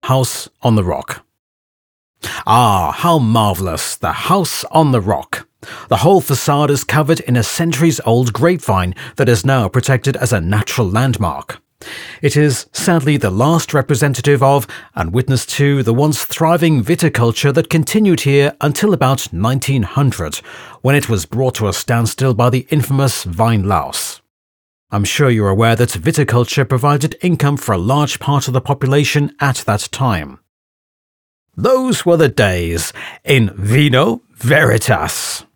House on the Rock. Ah, how marvellous, the House on the Rock. The whole facade is covered in a centuries-old grapevine that is now protected as a natural landmark. It is sadly the last representative of, and witness to, the once thriving viticulture that continued here until about 1900, when it was brought to a standstill by the infamous vine louse. I'm sure you're aware that viticulture provided income for a large part of the population at that time. Those were the days, in vino veritas.